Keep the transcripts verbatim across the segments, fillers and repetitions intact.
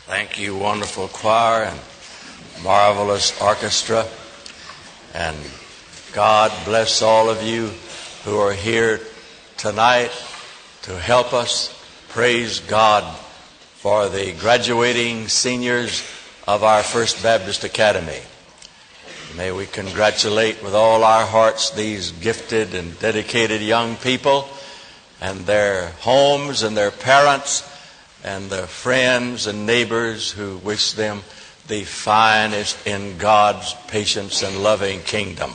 Thank you, wonderful choir and marvelous orchestra. And God bless all of you who are here tonight to help us. Praise God for the graduating seniors of our First Baptist Academy. May we congratulate with all our hearts these gifted and dedicated young people and their homes and their parents and their friends and neighbors who wish them the finest in God's patience and loving kingdom.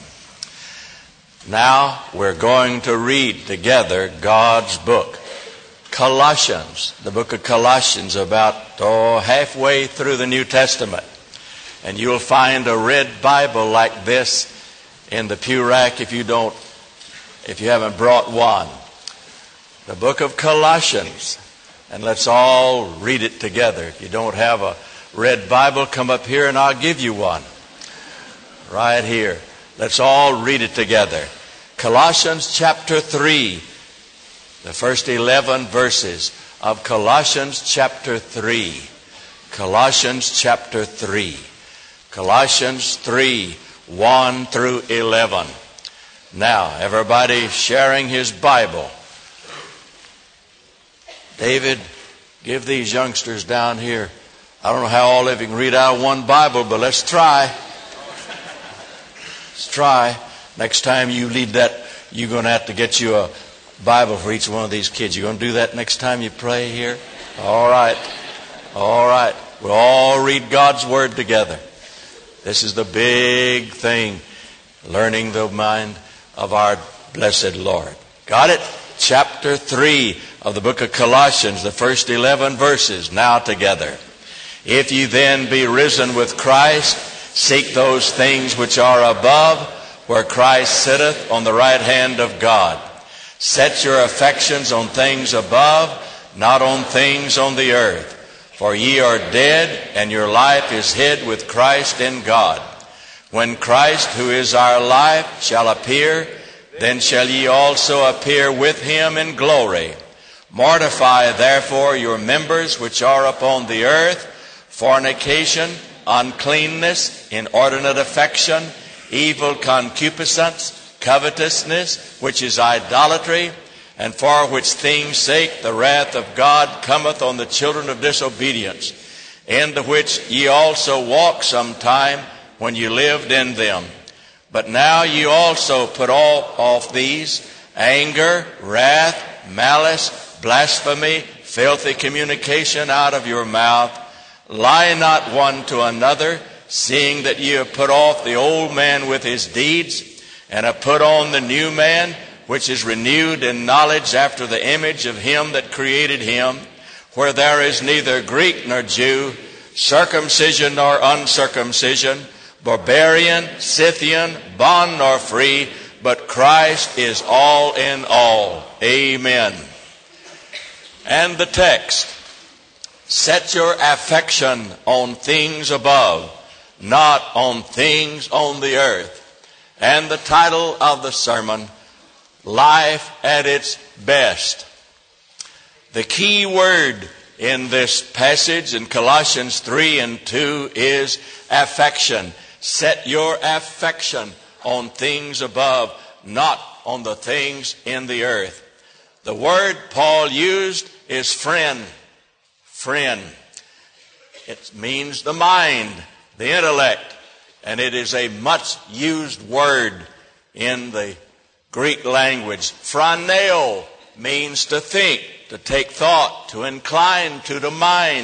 Now we're going to read together God's book, Colossians, the book of Colossians, about oh, halfway through the New Testament. And you'll find a red Bible like this in the pew rack if you don't, if you haven't brought one. The book of Colossians. And let's all read it together. If you don't have a red Bible, come up here and I'll give you one. Right here. Let's all read it together. Colossians chapter three. The first eleven verses of Colossians chapter three. Colossians chapter three. Colossians three, one through eleven. Now, everybody sharing his Bible. David, give these youngsters down here. I don't know how all of you can read out of one Bible, but let's try. Let's try. Next time you lead that, you're going to have to get you a Bible for each one of these kids. You're going to do that next time you pray here? All right. All right. We'll all read God's Word together. This is the big thing, learning the mind of our blessed Lord. Got it? Chapter three of the book of Colossians, the first eleven verses, now together. If you then be risen with Christ, seek those things which are above, where Christ sitteth on the right hand of God. Set your affections on things above, not on things on the earth. For ye are dead, and your life is hid with Christ in God. When Christ, who is our life, shall appear, then shall ye also appear with him in glory. Mortify therefore your members which are upon the earth, fornication, uncleanness, inordinate affection, evil concupiscence, covetousness, which is idolatry, and for which things' sake the wrath of God cometh on the children of disobedience, in the which ye also walked sometime when ye lived in them. But now ye also put all off these: anger, wrath, malice, blasphemy, filthy communication out of your mouth. Lie not one to another, seeing that ye have put off the old man with his deeds, and have put on the new man, which is renewed in knowledge after the image of him that created him, where there is neither Greek nor Jew, circumcision nor uncircumcision, barbarian, Scythian, bond nor free, but Christ is all in all. Amen. And the text: set your affection on things above, not on things on the earth. And the title of the sermon: Life at its Best. The key word in this passage in Colossians three and two is affection. Set your affection on things above, not on the things in the earth. The word Paul used is friend. Friend. It means the mind, the intellect, and it is a much used word in the Greek language. Phroneo means to think, to take thought, to incline to the mind.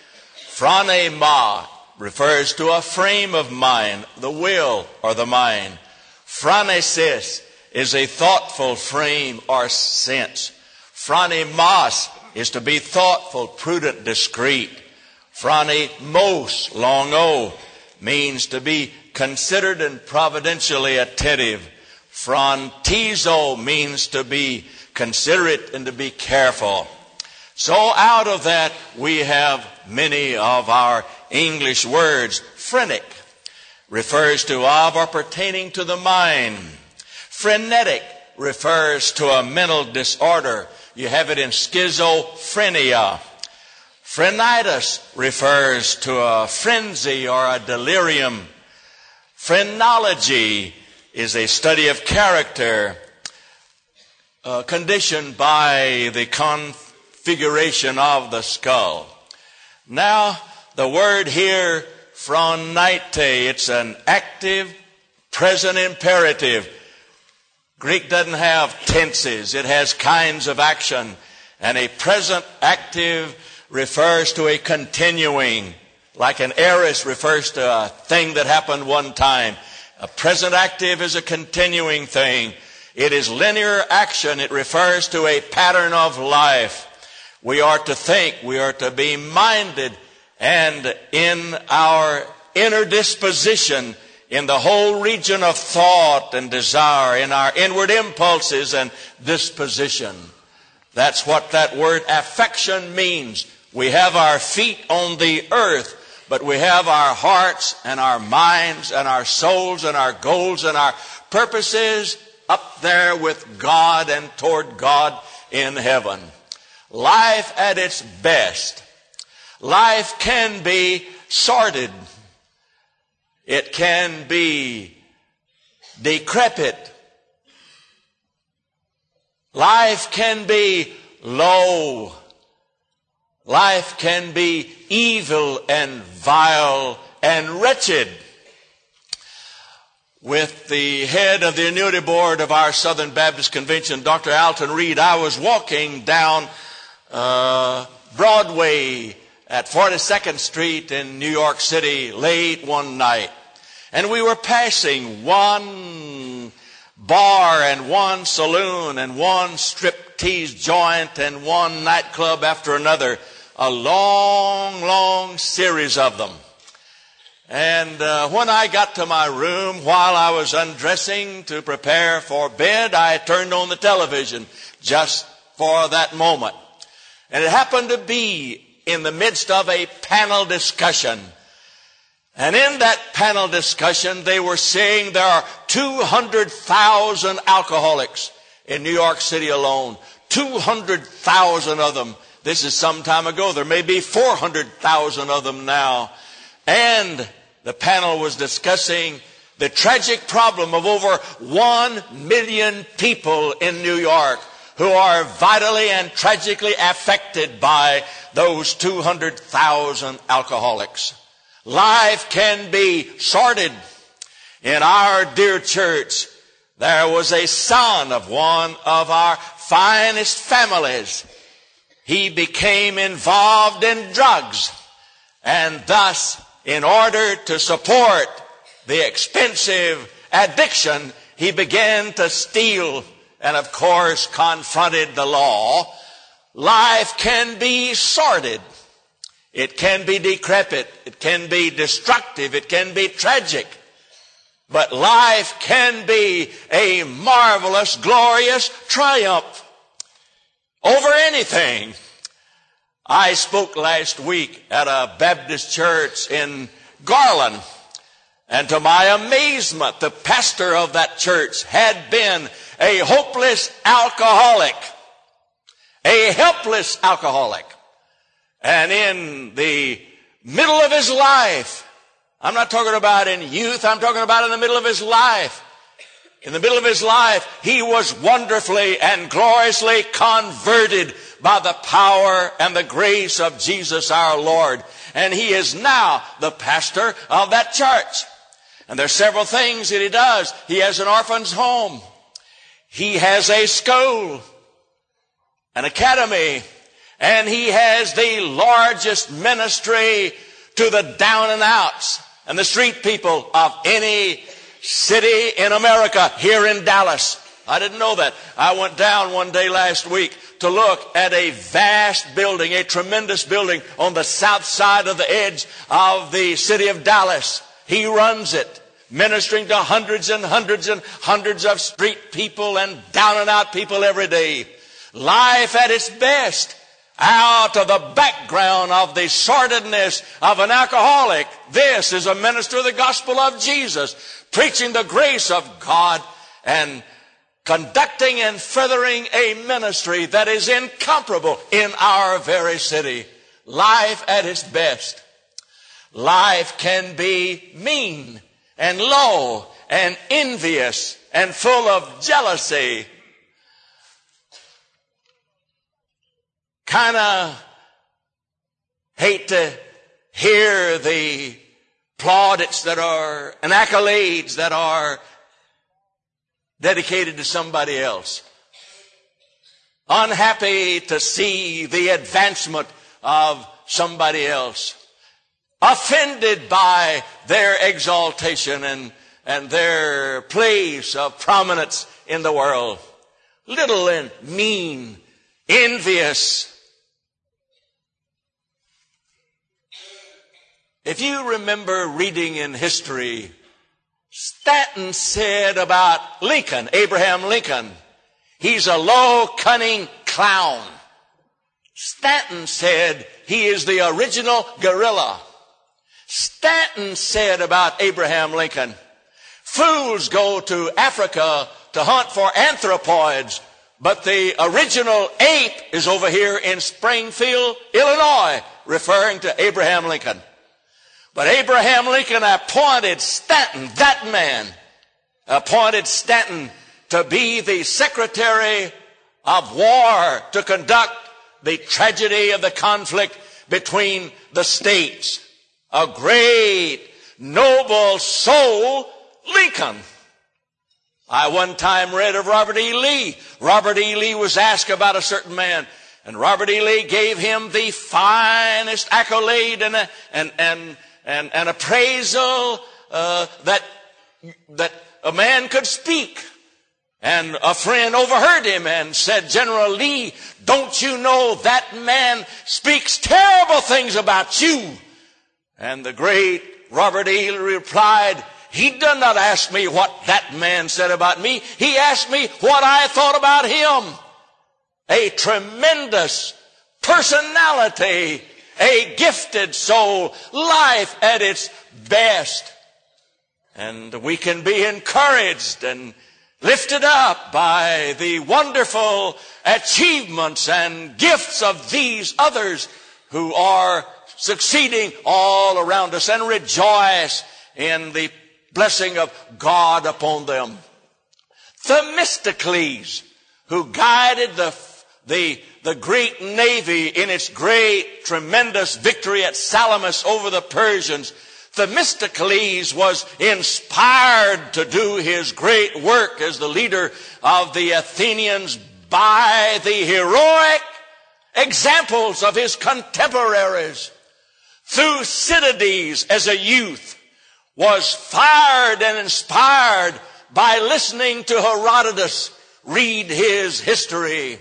Phronema refers to a frame of mind, the will or the mind. Phronesis is a thoughtful frame or sense. Phronemos is to be thoughtful, prudent, discreet. Phronemos, long o, means to be considered and providentially attentive. Phrontizo means to be considerate and to be careful. So out of that we have many of our English words. Phrenic refers to of or pertaining to the mind. Frenetic refers to a mental disorder. You have it in schizophrenia. Phrenitis refers to a frenzy or a delirium. Phrenology is a study of character uh, conditioned by the configuration of the skull. Now, the word here, phronite, it's an active present imperative. Greek doesn't have tenses. It has kinds of action. And a present active refers to a continuing. Like an aorist refers to a thing that happened one time. A present active is a continuing thing. It is linear action. It refers to a pattern of life. We are to think. We are to be minded. And in our inner disposition, in the whole region of thought and desire, in our inward impulses and disposition. That's what that word affection means. We have our feet on the earth, but we have our hearts and our minds and our souls and our goals and our purposes up there with God and toward God in heaven. Life at its best. Life can be sordid. It can be decrepit. Life can be low. Life can be evil and vile and wretched. With the head of the annuity board of our Southern Baptist Convention, Doctor Alton Reed, I was walking down uh, Broadway at forty-second Street in New York City late one night. And we were passing one bar and one saloon and one striptease joint and one nightclub after another. A long, long series of them. And uh, when I got to my room, while I was undressing to prepare for bed, I turned on the television just for that moment. And it happened to be in the midst of a panel discussion. And in that panel discussion, they were saying there are two hundred thousand alcoholics in New York City alone. two hundred thousand of them. This is some time ago. There may be four hundred thousand of them now. And the panel was discussing the tragic problem of over one million people in New York who are vitally and tragically affected by those two hundred thousand alcoholics. Life can be sordid. In our dear church, there was a son of one of our finest families. He became involved in drugs, and thus, in order to support the expensive addiction, he began to steal and, of course, confronted the law. Life can be sordid. It can be decrepit. It can be destructive. It can be tragic. But life can be a marvelous, glorious triumph over anything. I spoke last week at a Baptist church in Garland, and to my amazement, the pastor of that church had been a hopeless alcoholic, a helpless alcoholic. And in the middle of his life, I'm not talking about in youth, I'm talking about in the middle of his life. In the middle of his life, he was wonderfully and gloriously converted by the power and the grace of Jesus our Lord. And he is now the pastor of that church. And there are several things that he does. He has an orphan's home. He has a school, an academy, and he has the largest ministry to the down and outs and the street people of any city in America here in Dallas. I didn't know that. I went down one day last week to look at a vast building, a tremendous building on the south side of the edge of the city of Dallas. He runs it, ministering to hundreds and hundreds and hundreds of street people and down and out people every day. Life at its best. Out of the background of the sordidness of an alcoholic, this is a minister of the gospel of Jesus, preaching the grace of God and conducting and furthering a ministry that is incomparable in our very city. life at its best. Life can be mean and low and envious and full of jealousy. Kind of hate to hear the plaudits that are and accolades that are dedicated to somebody else. Unhappy to see the advancement of somebody else. Offended by their exaltation and, and their place of prominence in the world. Little and mean, envious. If you remember reading in history, Stanton said about Lincoln, Abraham Lincoln, he's a low, cunning clown. Stanton said he is the original gorilla. Stanton said about Abraham Lincoln, fools go to Africa to hunt for anthropoids, but the original ape is over here in Springfield, Illinois, referring to Abraham Lincoln. But Abraham Lincoln appointed Stanton, that man, appointed Stanton to be the Secretary of War to conduct the tragedy of the conflict between the states. A great, noble soul, Lincoln. I one time read of Robert E. Lee. Robert E. Lee was asked about a certain man, and Robert E. Lee gave him the finest accolade and, and, and And an appraisal uh, that that a man could speak. And a friend overheard him and said, General Lee, don't you know that man speaks terrible things about you? And the great Robert E. Lee replied, he did not ask me what that man said about me. He asked me what I thought about him. A tremendous personality, a gifted soul, life at its best. And we can be encouraged and lifted up by the wonderful achievements and gifts of these others who are succeeding all around us, and rejoice in the blessing of God upon them. Themistocles, who guided the the the Greek navy in its great, tremendous victory at Salamis over the Persians, Themistocles was inspired to do his great work as the leader of the Athenians by the heroic examples of his contemporaries. Thucydides, as a youth, was fired and inspired by listening to Herodotus read his history.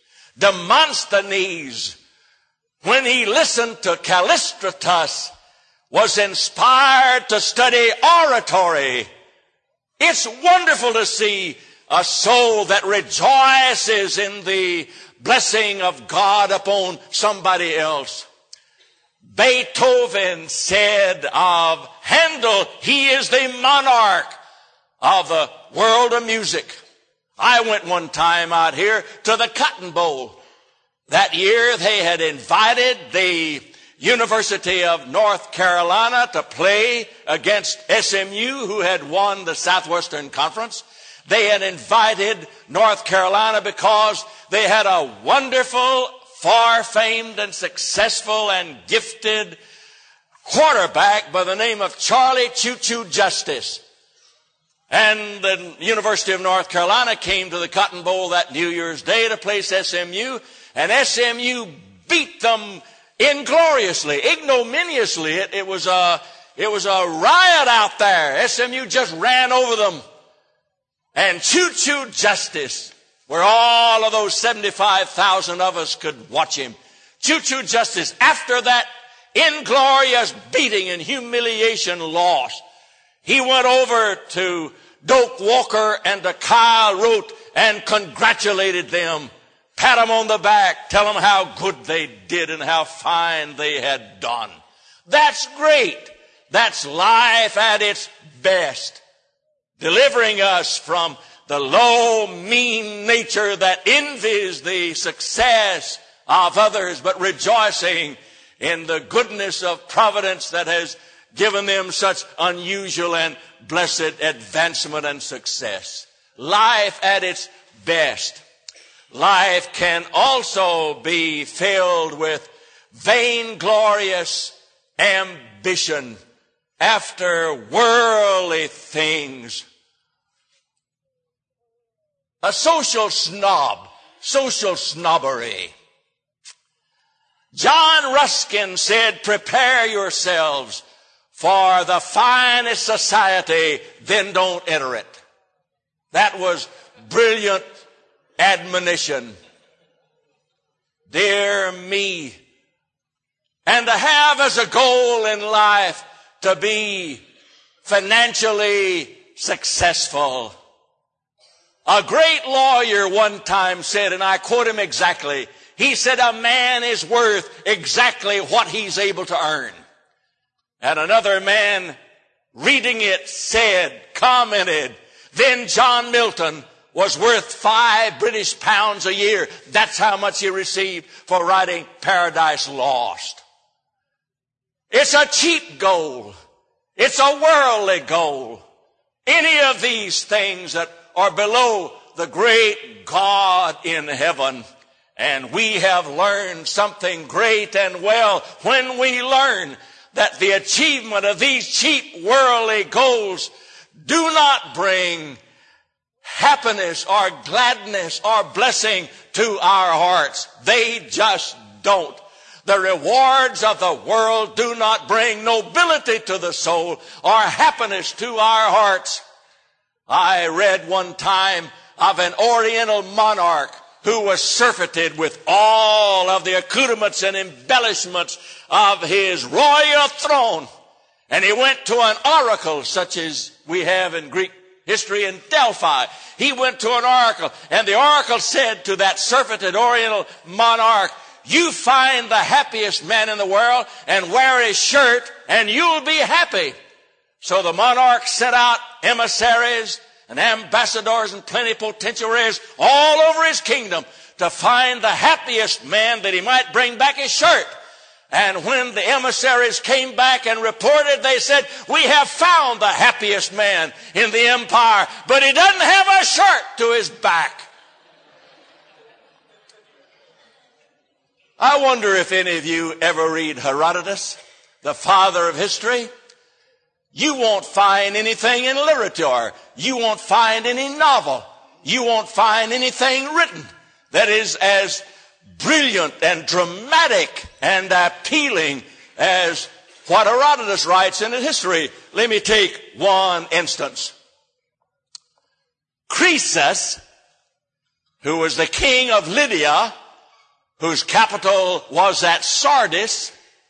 Demosthenes, when he listened to Callistratus, was inspired to study oratory. It's wonderful to see a soul that rejoices in the blessing of God upon somebody else. Beethoven said of Handel, he is the monarch of the world of music. I went one time out here to the Cotton Bowl. That year they had invited the University of North Carolina to play against S M U, who had won the Southwestern Conference. They had invited North Carolina because they had a wonderful, far-famed and successful and gifted quarterback by the name of Charlie Choo Choo Justice. And the University of North Carolina came to the Cotton Bowl that New Year's Day to place S M U, and S M U beat them ingloriously, ignominiously. It, it was a, it was a riot out there. S M U just ran over them. And Choo Choo Justice, where all of those seventy-five thousand of us could watch him. Choo Choo Justice, after that inglorious beating and humiliation loss, he went over to Doak Walker and to Kyle Rote and congratulated them. Pat them on the back, tell them how good they did and how fine they had done. That's great. That's life at its best. Delivering us from the low, mean nature that envies the success of others, but rejoicing in the goodness of providence that has given them such unusual and blessed advancement and success. Life at its best. Life can also be filled with vainglorious ambition after worldly things. A social snob, social snobbery. John Ruskin said, prepare yourselves for the finest society, then don't enter it. That was brilliant admonition. Dear me. And to have as a goal in life to be financially successful. A great lawyer one time said, and I quote him exactly, he said, a man is worth exactly what he's able to earn. And another man reading it said, commented, then John Milton was worth five British pounds a year. That's how much he received for writing Paradise Lost. It's a cheap goal. It's a worldly goal. Any of these things that are below the great God in heaven. And we have learned something great and well when we learn that the achievement of these cheap worldly goals do not bring happiness or gladness or blessing to our hearts. They just don't. The rewards of the world do not bring nobility to the soul or happiness to our hearts. I read one time of an Oriental monarch who was surfeited with all of the accoutrements and embellishments of his royal throne. And he went to an oracle such as we have in Greek history in Delphi. He went to an oracle, and the oracle said to that surfeited Oriental monarch, you find the happiest man in the world and wear his shirt and you'll be happy. So the monarch sent out emissaries and ambassadors and plenipotentiaries all over his kingdom to find the happiest man that he might bring back his shirt. And when the emissaries came back and reported, they said, we have found the happiest man in the empire, but he doesn't have a shirt to his back. I wonder if any of you ever read Herodotus, the father of history. You won't find anything in literature. You won't find any novel. You won't find anything written that is as brilliant and dramatic and appealing as what Herodotus writes in his history. Let me take one instance. Croesus, who was the king of Lydia, whose capital was at Sardis,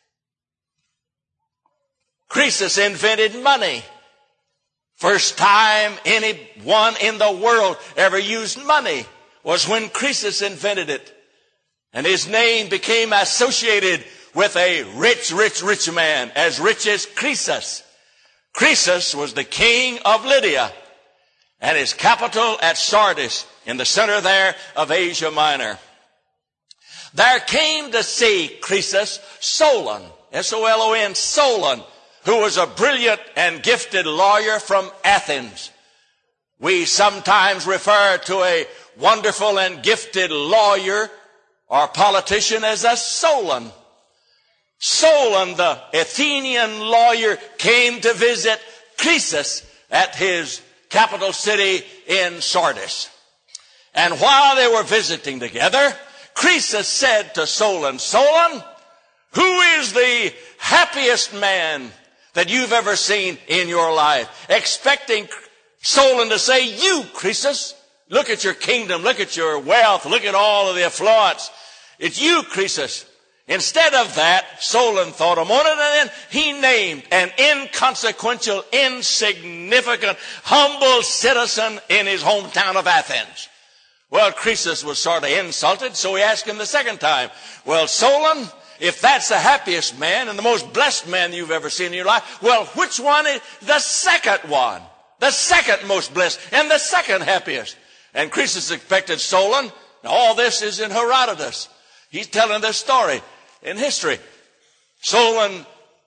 Croesus invented money. First time anyone in the world ever used money was when Croesus invented it. And his name became associated with a rich, rich, rich man, as rich as Croesus. Croesus was the king of Lydia, and his capital at Sardis, in the center there of Asia Minor. There came to see Croesus Solon, S O L O N, Solon, who was a brilliant and gifted lawyer from Athens. We sometimes refer to a wonderful and gifted lawyer or politician as a Solon. Solon, the Athenian lawyer, came to visit Croesus at his capital city in Sardis. And while they were visiting together, Croesus said to Solon, Solon, who is the happiest man that you've ever seen in your life? Expecting Solon to say, you, Croesus. Look at your kingdom. Look at your wealth. Look at all of the affluence. It's you, Croesus. Instead of that, Solon thought a moment, and then he named an inconsequential, insignificant, humble citizen in his hometown of Athens. Well, Croesus was sort of insulted, so he asked him the second time, well, Solon, if that's the happiest man and the most blessed man you've ever seen in your life, well, which one is the second one? The second most blessed and the second happiest. And Croesus expected Solon. Now, all this is in Herodotus. He's telling this story in history. Solon,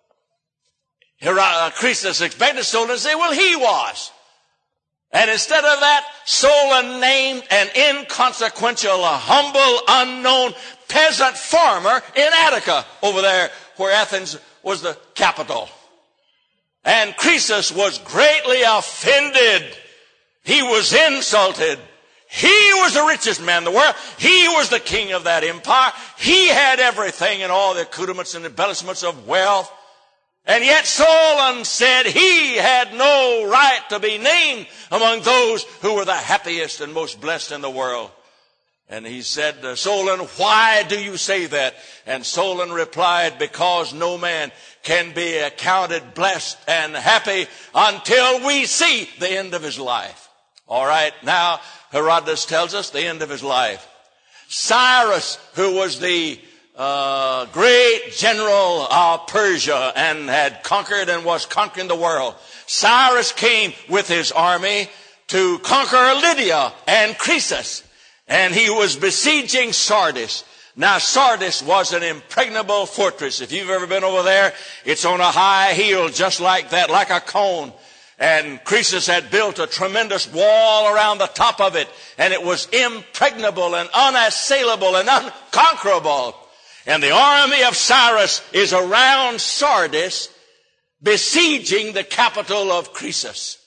Croesus expected Solon to say, well, he was. And instead of that, Solon named an inconsequential, a humble, unknown peasant farmer in Attica, over there where Athens was the capital. And Croesus was greatly offended. He was insulted. He was the richest man in the world. He was the king of that empire. He had everything and all the accoutrements and embellishments of wealth. And yet Solon said he had no right to be named among those who were the happiest and most blessed in the world. And he said, Solon, why do you say that? And Solon replied, because no man can be accounted blessed and happy until we see the end of his life. All right, now Herodotus tells us the end of his life. Cyrus, who was the uh, great general of Persia and had conquered and was conquering the world, Cyrus came with his army to conquer Lydia and Croesus. And he was besieging Sardis. Now, Sardis was an impregnable fortress. If you've ever been over there, it's on a high hill just like that, like a cone. And Croesus had built a tremendous wall around the top of it. And it was impregnable and unassailable and unconquerable. And the army of Cyrus is around Sardis, besieging the capital of Croesus.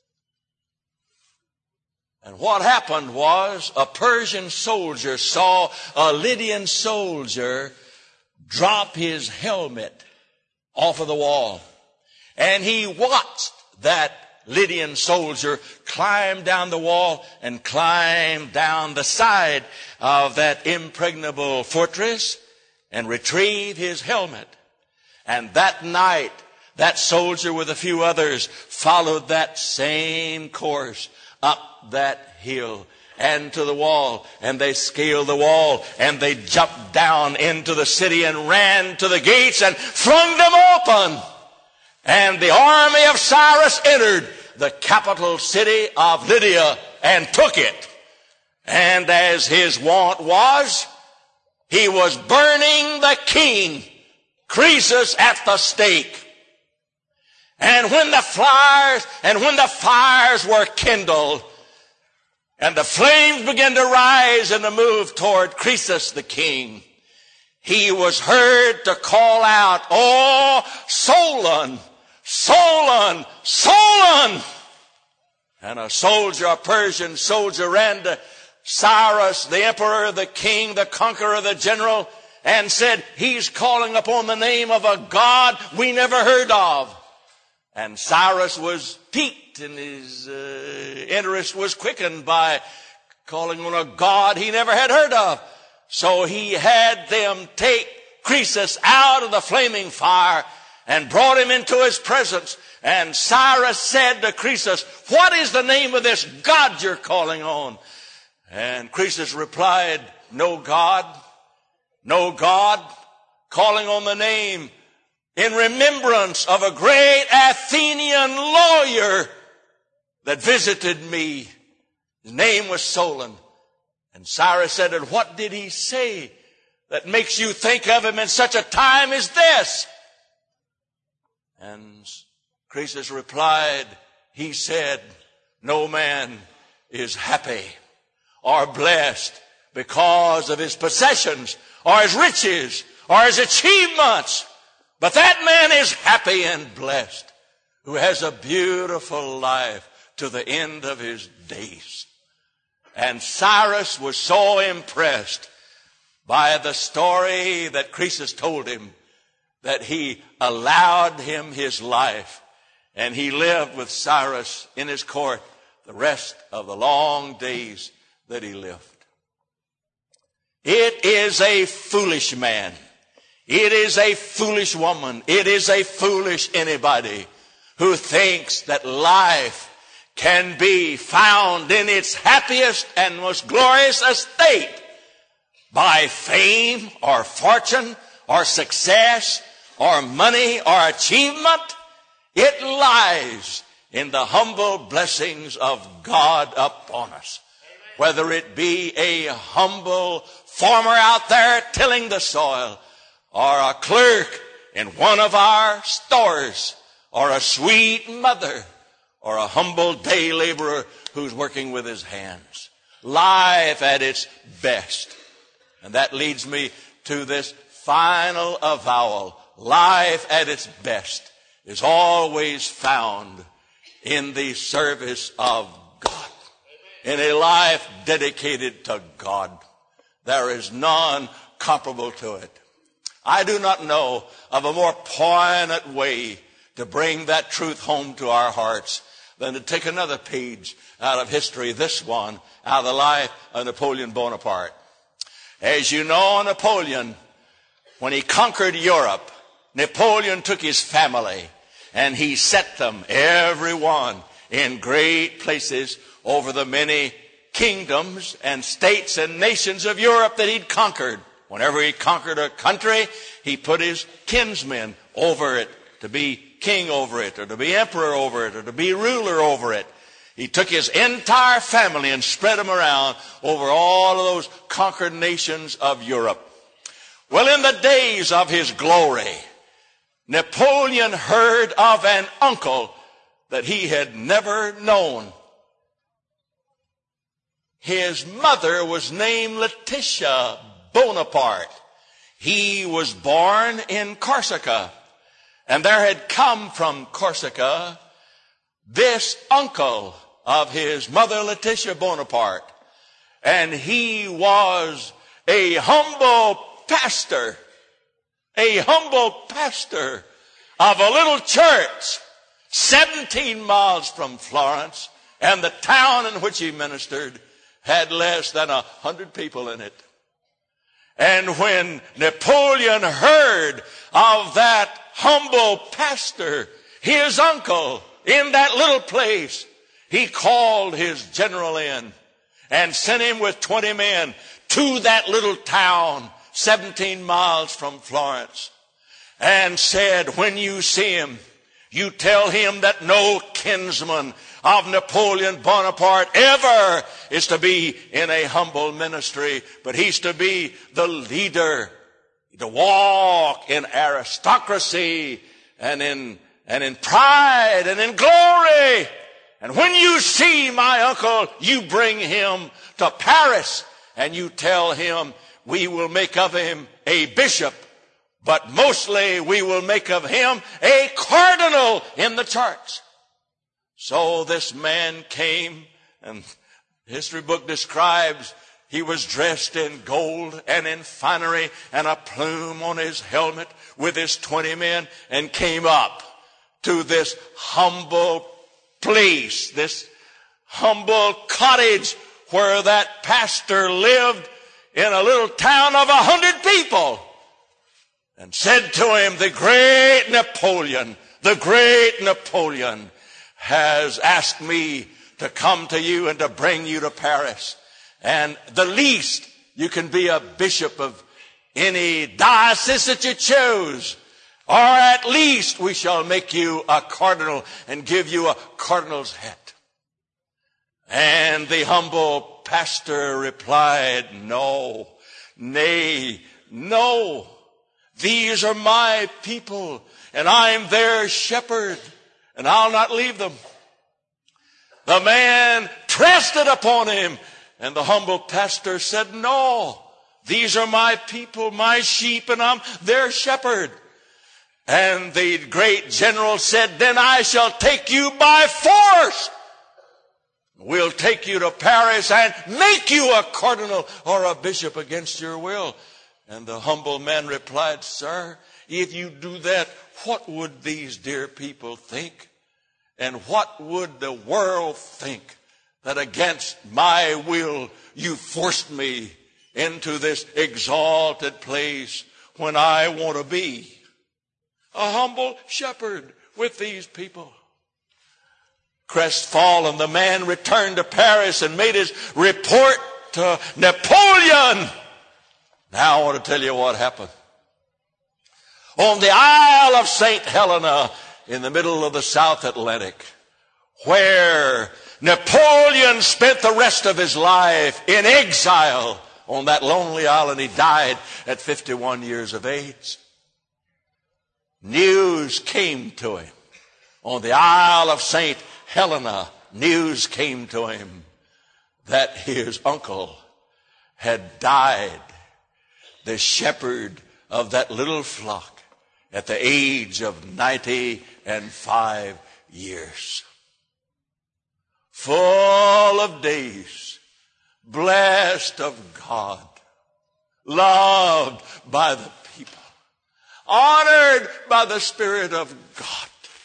And what happened was a Persian soldier saw a Lydian soldier drop his helmet off of the wall. And he watched that Lydian soldier climb down the wall and climb down the side of that impregnable fortress and retrieve his helmet. And that night, that soldier with a few others followed that same course up that hill and to the wall, and they scaled the wall, and they jumped down into the city and ran to the gates and flung them open. And the army of Cyrus entered the capital city of Lydia and took it. And as his wont was, he was burning the king, Croesus, at the stake. And when the fires, and when the fires were kindled, and the flames began to rise and to move toward Croesus the king, he was heard to call out, "Oh, Solon, Solon, Solon!" And a soldier, a Persian soldier, ran to Cyrus, the emperor, the king, the conqueror, the general, and said, "He's calling upon the name of a god we never heard of." And Cyrus was piqued, and his uh, interest was quickened by calling on a god he never had heard of. So he had them take Croesus out of the flaming fire and brought him into his presence. And Cyrus said to Croesus, "What is the name of this god you're calling on?" And Croesus replied, "No god, no god, calling on the name in remembrance of a great Athenian lawyer that visited me. His name was Solon." And Cyrus said, "And what did he say that makes you think of him in such a time as this?" And Croesus replied, he said, "No man is happy or blessed because of his possessions or his riches or his achievements. But that man is happy and blessed who has a beautiful life to the end of his days." And Cyrus was so impressed by the story that Croesus told him that he allowed him his life. And he lived with Cyrus in his court the rest of the long days that he lived. It is a foolish man. It is a foolish woman. It is a foolish anybody who thinks that life can be found in its happiest and most glorious estate by fame or fortune or success or money or achievement. It lies in the humble blessings of God upon us. Whether it be a humble farmer out there tilling the soil, or a clerk in one of our stores, or a sweet mother, or a humble day laborer who's working with his hands. Life at its best. And that leads me to this final avowal. Life at its best is always found in the service of God. In a life dedicated to God. There is none comparable to it. I do not know of a more poignant way to bring that truth home to our hearts than to take another page out of history, this one, out of the life of Napoleon Bonaparte. As you know, Napoleon, when he conquered Europe, Napoleon took his family and he set them, every one, in great places over the many kingdoms and states and nations of Europe that he'd conquered. Whenever he conquered a country, he put his kinsmen over it to be king over it, or to be emperor over it, or to be ruler over it. He took his entire family and spread them around over all of those conquered nations of Europe. Well, in the days of his glory, Napoleon heard of an uncle that he had never known. His mother was named Letitia Bonaparte. He was born in Corsica, and there had come from Corsica this uncle of his mother, Letitia Bonaparte, and he was a humble pastor, a humble pastor of a little church seventeen miles from Florence, and the town in which he ministered had less than a hundred people in it. And when Napoleon heard of that humble pastor, his uncle, in that little place, he called his general in and sent him with twenty men to that little town seventeen miles from Florence, and said, when you see him, you tell him that no kinsman of Napoleon Bonaparte ever is to be in a humble ministry, but he's to be the leader, to walk in aristocracy and in, and in pride and in glory. And when you see my uncle, you bring him to Paris and you tell him we will make of him a bishop, but mostly we will make of him a cardinal in the church. So this man came, and the history book describes he was dressed in gold and in finery and a plume on his helmet with his twenty men, and came up to this humble place, this humble cottage where that pastor lived in a little town of a hundred people, and said to him, the great Napoleon, the great Napoleon has asked me to come to you and to bring you to Paris. And the least, you can be a bishop of any diocese that you choose. Or at least we shall make you a cardinal and give you a cardinal's hat. And the humble pastor replied, no, nay, no. These are my people, and I'm their shepherd, and I'll not leave them. The man pressed it upon him, and the humble pastor said, no, these are my people, my sheep, and I'm their shepherd. And the great general said, then I shall take you by force. We'll take you to Paris and make you a cardinal or a bishop against your will. And the humble man replied, sir, if you do that, what would these dear people think? And what would the world think that against my will you forced me into this exalted place when I want to be a humble shepherd with these people? Crestfallen, the man returned to Paris and made his report to Napoleon. Now I want to tell you what happened. On the Isle of Saint Helena, in the middle of the South Atlantic, where Napoleon spent the rest of his life in exile on that lonely island. He died at fifty-one years of age. news came to him. On the Isle of Saint Helena, news came to him that his uncle had died, the shepherd of that little flock, at the age of ninety and five years. Full of days, blessed of God, loved by the people, honored by the Spirit of God.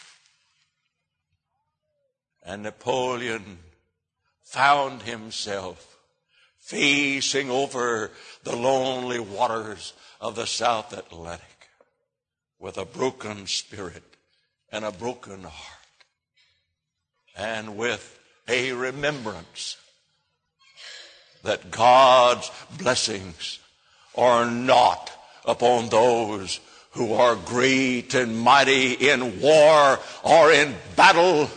And Napoleon found himself facing over the lonely waters of the South Atlantic with a broken spirit and a broken heart, and with a remembrance that God's blessings are not upon those who are great and mighty in war or in battle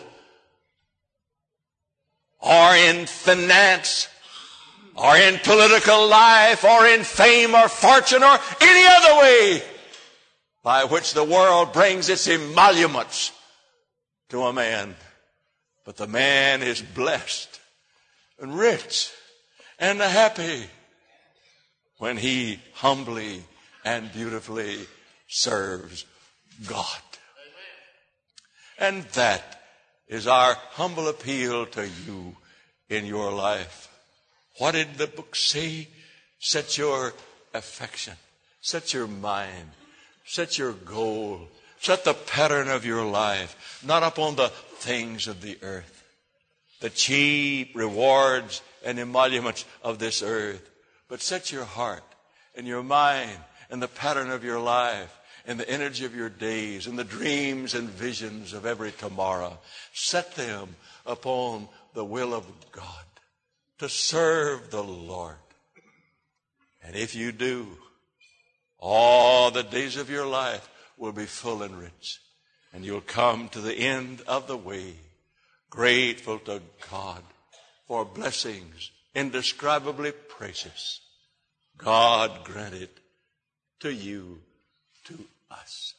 or in finance or in political life or in fame or fortune or any other way by which the world brings its emoluments to a man. But the man is blessed and rich and happy when he humbly and beautifully serves God. And that is our humble appeal to you in your life. What did the book say? Set your affection, set your mind, set your goal, set the pattern of your life, not upon the things of the earth, the cheap rewards and emoluments of this earth, but set your heart and your mind and the pattern of your life and the energy of your days and the dreams and visions of every tomorrow. Set them upon the will of God to serve the Lord. And if you do, all the days of your life will be full and rich. And you'll come to the end of the way, grateful to God for blessings indescribably precious God granted to you, to us.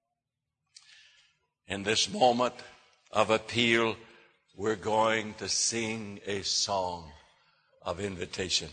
In this moment of appeal, we're going to sing a song of invitation.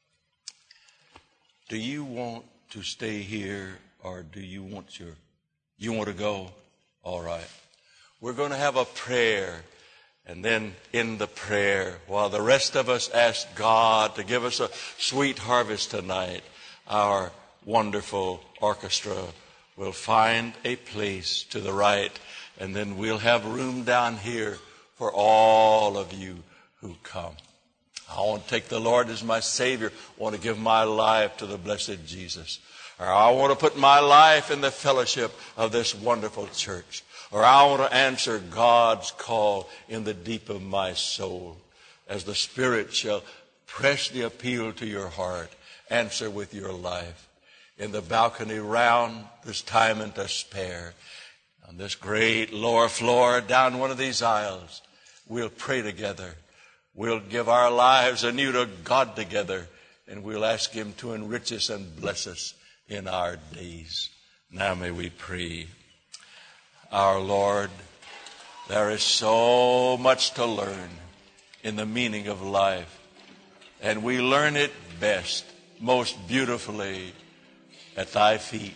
Do you want to stay here, or do you want your, you want to go? All right. We're going to have a prayer, and then in the prayer, while the rest of us ask God to give us a sweet harvest tonight, our wonderful orchestra will find a place to the right, and then we'll have room down here for all of you who come. I want to take the Lord as my Savior. I want to give my life to the blessed Jesus. Or I want to put my life in the fellowship of this wonderful church. Or I want to answer God's call in the deep of my soul. As the Spirit shall press the appeal to your heart, answer with your life. In the balcony round, there's time and to spare. On this great lower floor, down one of these aisles, we'll pray together. We'll give our lives anew to God together, and we'll ask Him to enrich us and bless us in our days. Now may we pray. Our Lord, there is so much to learn in the meaning of life, and we learn it best, most beautifully at Thy feet.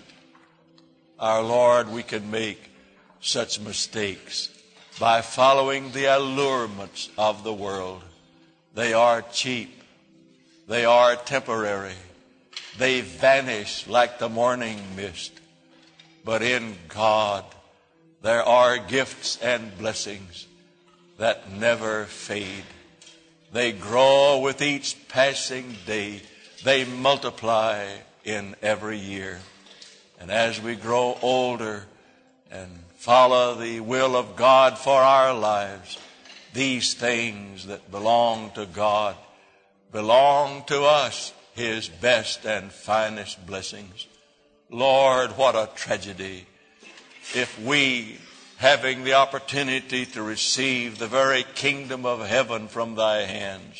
Our Lord, we can make such mistakes by following the allurements of the world. They are cheap. They are temporary. They vanish like the morning mist. But in God, there are gifts and blessings that never fade. They grow with each passing day. They multiply in every year. And as we grow older and follow the will of God for our lives, these things that belong to God belong to us, His best and finest blessings. Lord, what a tragedy if we, having the opportunity to receive the very kingdom of heaven from Thy hands,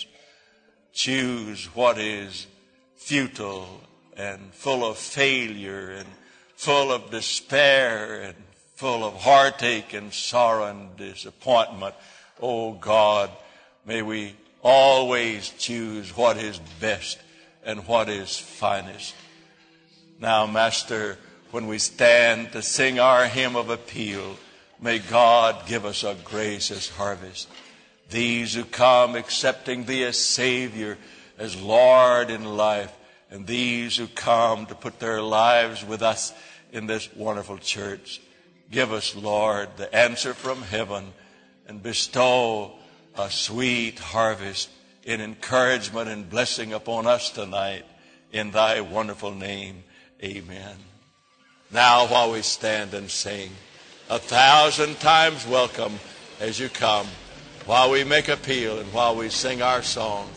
choose what is futile and full of failure and full of despair and full of heartache and sorrow and disappointment. Oh God, may we always choose what is best and what is finest. Now, Master, when we stand to sing our hymn of appeal, may God give us a gracious harvest. These who come accepting Thee as Savior, as Lord in life, and these who come to put their lives with us in this wonderful church. Give us, Lord, the answer from heaven and bestow a sweet harvest in encouragement and blessing upon us tonight. In Thy wonderful name, amen. Now, while we stand and sing, a thousand times welcome as you come, while we make appeal and while we sing our song.